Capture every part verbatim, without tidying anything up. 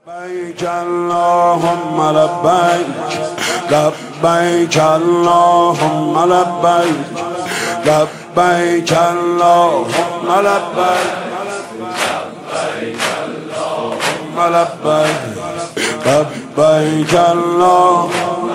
لبیک اللهم لبیک لبیک اللهم لبیک لبیک اللهم لبیک لبیک لبیک اللهم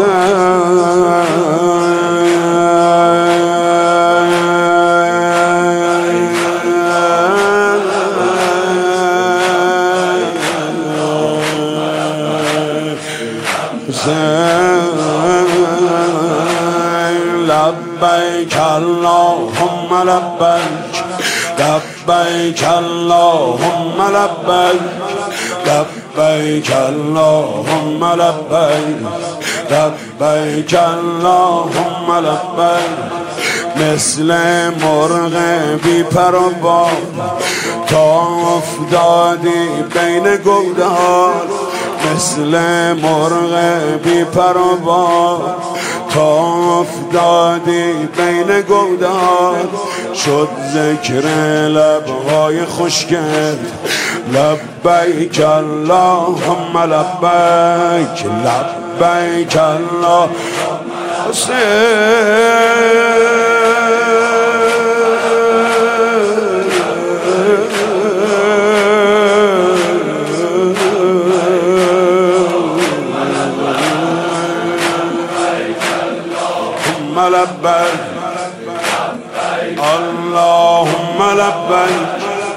لبیک اللهم لبیک لبیک اللهم لبیک لبیک اللهم لبیک لبیک اللهم لبیک مثل مرغ بی پر و بال تا افتادی بین گودال مثل مرغ بی پر و بال تا افتادی بین گودال شد ذکر لبهای خشکت لبیک اللهم لبیک لبیک اللهم لبیک اللهم لبیک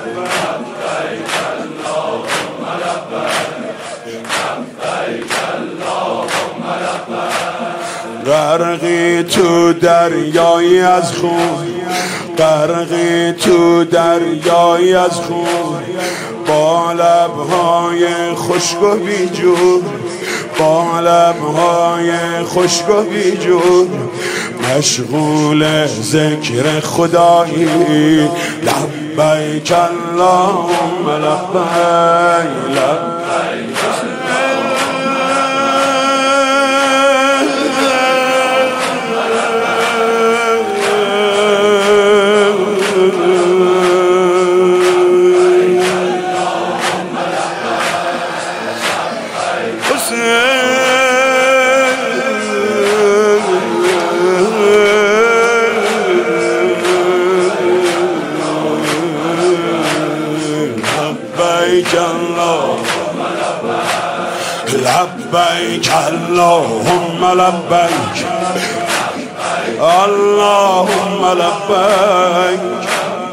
غرقی تو دریایی از خون غرقی تو دریایی از خون با لبهای خشک و بیجور با لبهای خشک و بیجور مشغول ذکر خدایی لبیک اللهم لبیک لبیک لبیک اللهم لبیک اللهم لبیک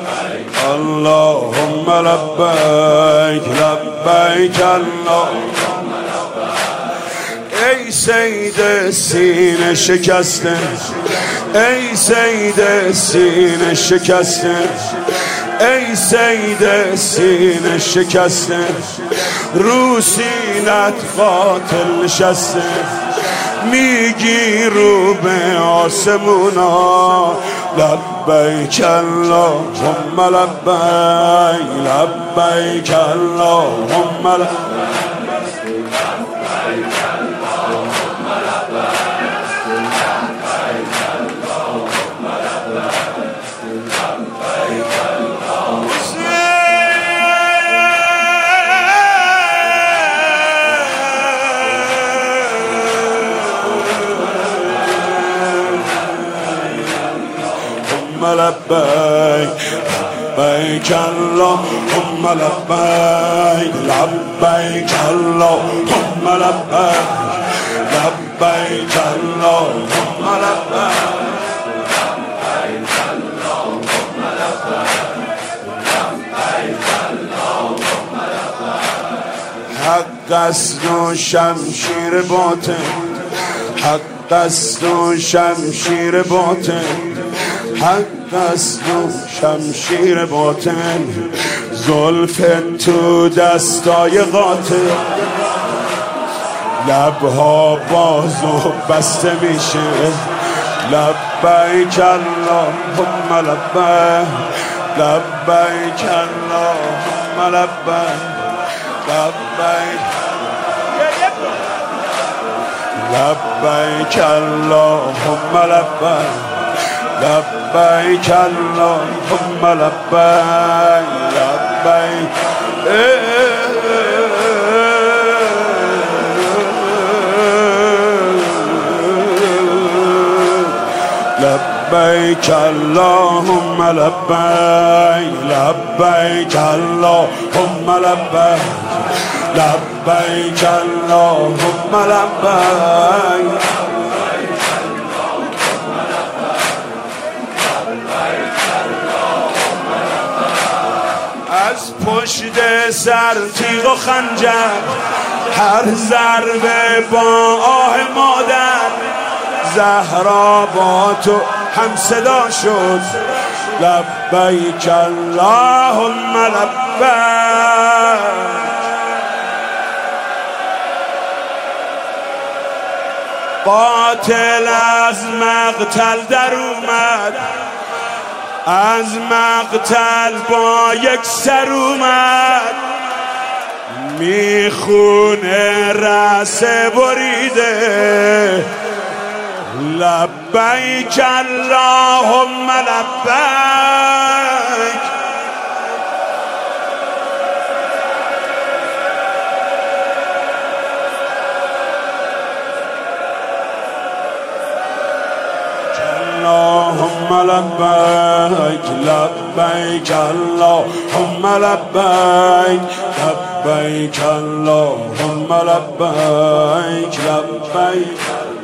اللهم لبیک لبیک اللهم ای سید سینه شکسته ای سید سینه شکسته ای سید سینه شکسته رو سینت قاتل نشسته میگی رو به آسمونا لبیک اللهم لبیک لبیک اللهم لبیک لبیک لبیک اللهم لبیک لبیک اللهم لبیک لبیک اللهم لبیک حق است و شمشیر باطل حق است و شمشیر باطل حق است و شمشیر باطن زلف تو دستای قاتل لبها باز و بسته میشه لبیک اللهم لبیک لبیک اللهم لبیک لبیک لبیک اللهم لبیک لبیک اللهم لبیک لبیک لبیک اللهم لبیک لبیک اللهم لبیک لبیک اللهم لبیک از پشت سر تیغ و خنجر هر ضربه با آه مادر زهرا با تو هم صدا شد لبیک اللهم لبیک قاتل از مقتل در اومد از مقتل با یک سر اومد میخونه رأس بریده لبیک اللهم لبیک اللهم لبیک لبیک اللهم لبیک لبیک اللهم لبیک لبیک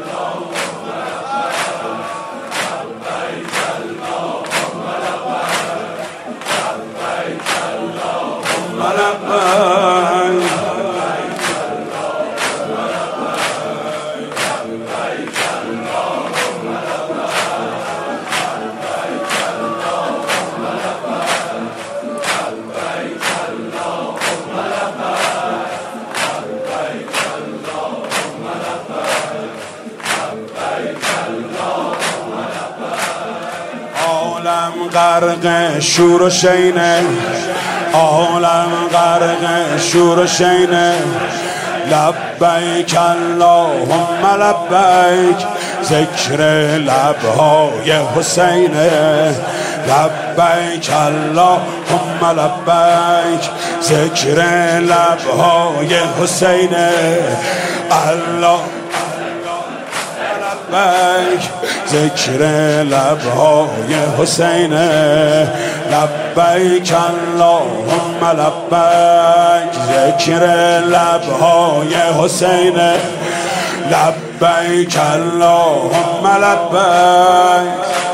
عالم غرق شور و شینه عالم غرق شور و شینه لبیک اللهم لبیک ذکر لبهای حسینه لبیک اللهم لبیک ذکر لبهای حسینه الله لبیک ذکر لبهای حسینه لبیک اللهم لبیک ذکر لبهای حسینه لبیک اللهم لبیک